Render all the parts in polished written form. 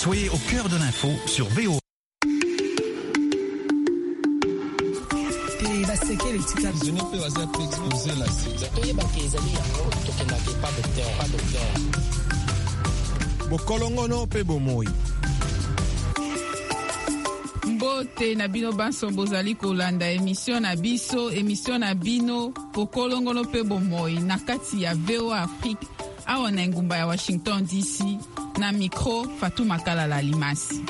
Soyez au cœur de l'info sur VOA. Bokolongono pe bomoi. Mbote na bino banso bozali kolanda émission na bino Bokolongono pe bomoi na kati ya VOA Afrique awa na ngumba ya Washington DC na micro Fatou Makalala Limasi.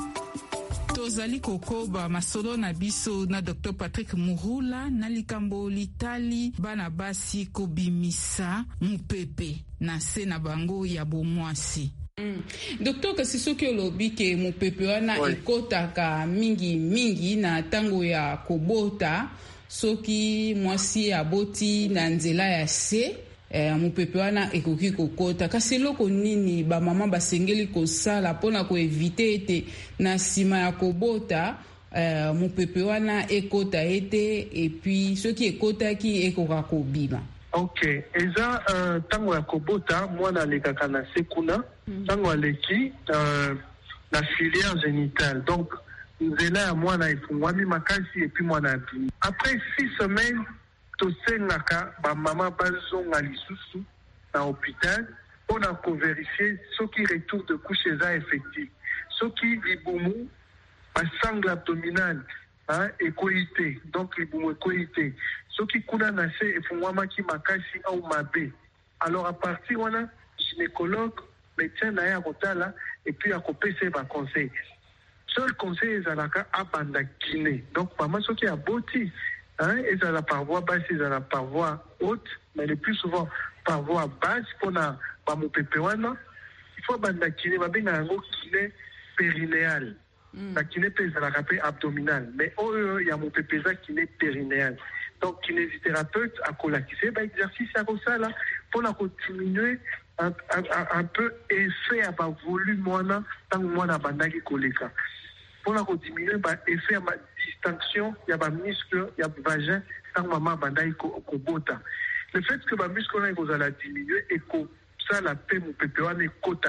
Tozali kokoba masolo na biso na Dr. Patrick Mouroula na likambo litali bana basi kobimisa mupepe na se na bango ya bomwasi. Docteur, kasi soki olobi ke mupepe wana ekotaka mingi na tango ya kobota soki mwasi aboti na nzela ya se mupepe wana ekoki kokota kasi loko nini ba mama basengeli kosala pona ko evite ete na sima ya kobota mupepe wana ekota ete et puis soki ekotaki ekoka kobima. Ok, eza tango ya kobota mwana alekaka na sekuna tango aleki la filière génitale, donc nzela ya mwana efungwami makasi et puis mwana abimi. Après 6 semaines tosengaka ba mama bazonga lisusu na hôpital mpona kovérifier soki retour de couche eza effectif, soki libumu basangle abdominale ekoyi te, donc libumu ekoyi te, soki kuna na se efungwamaki makasi au mabe, alors à partir wana gynécologue médecin na ye akotala et puis akopesa ba conseil. Seul conseil ezalaka abanda kiné, donc mama soki aboti ezala par voie basse, ezala par voie haute, mais le plus souvent par voie basse pona ba mopepe wana il faut abanda kiné, babenga yango kiné périnéal. La kiné pe ezalaka pe abdominal, mais ya mopepe eza kiné périnéal. Donc kinésithérapeute akolakise ba exercice ya kosala pona ko diminuer un peu effet à ba volume wana tango mwana bandaki koleka, pona ko diminuer ba effet à ma distension ya ba muscle ya vagin tango mama bandaki kobota. Le fait que ba muscle wana ekozala diminuer et ko sala pe mopepe wana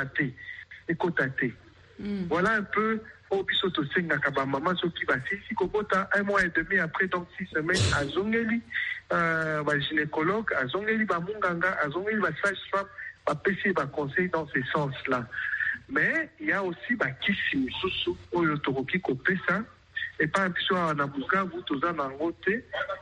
ekotate. Voilà un peu au biso to sengaka ba mama soki basisi kobota 1 mois et demi après, donc 6 semaines azongeli ba gynécologue, azongeli ba munganga, azongeli ba sage-femme, ba pesi ba conseil dans ce sens-là. Mais il y a aussi ba kisi misusu oyo tokoki kopesa et pas biso na bukavu toza na ngote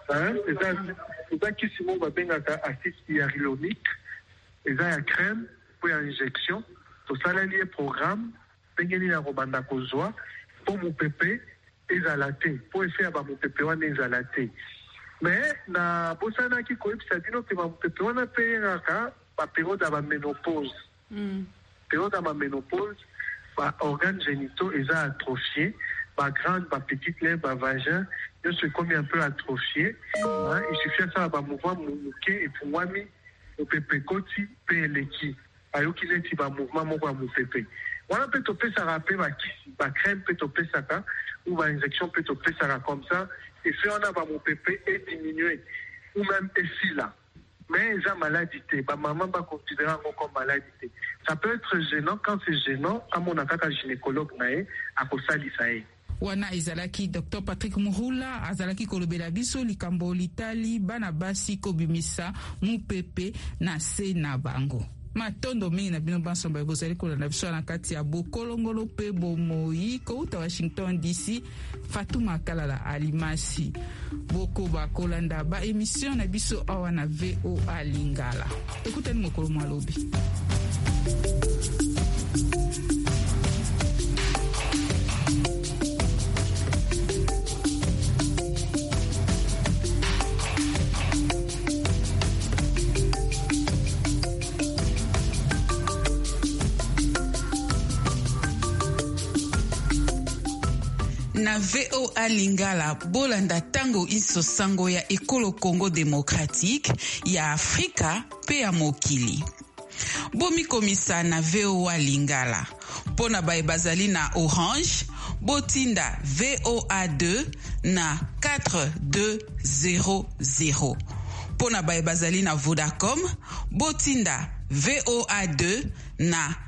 eza kisi mo babengaka acide hyaluronique, eza ya crème pour injection, tosaleli programme pengeni na kobanda kozwa po mopepe ezala te, po efe ya ba mopepe wana ezala te. Mais na bosanaki koyebisa bino ke ba mopepe wana pe engaka ba période ya ba ménopause. Période ya ba ménopause, ba organes génitaux eza atrophié, ba grande, ba petite lèvre, ba vagin, nyonso ekomi un peu atrophié. Il suffit ça ba mouvement moke efungwami mopepe koti pe eleki ayoki neti ba mouvement moko ya mopepe. Wana peut topesaka pe bakisi ba crème peut topesaka ou ba injection peut topesaka comme ça et fait on a ba mopepe et diminuer ou même esila. Mais eza maladie te, ba maman ba considérer comme maladie te. Ça peut être gênant. Quand c'est gênant, à mon akaka gynécologue nae akosalisa ye. Wana ezalaki Dr. Patrick Mouroula azalaki kolobela biso likambo litali bana basi kobimisa mupepe na se na bango. Matondo mingi na bino banso mba bozali kolanda biso na kati ya Bokolongolo pe bomoi kouta Washington DC. Fatou Makalala Alimasi boko bakolanda ba émission na biso awa na VOA Lingala. Ekutani mokolo malobi. Na VOA Lingala bolanda tango iso sango ya ekolo Congo démocratique ya Afrika pe ya mokili. Bomi komisa na VOA Lingala. Pona bae bazali na Orange, botinda VOA2 na 4200. Pona bae bazali na Vodacom, botinda VOA2 na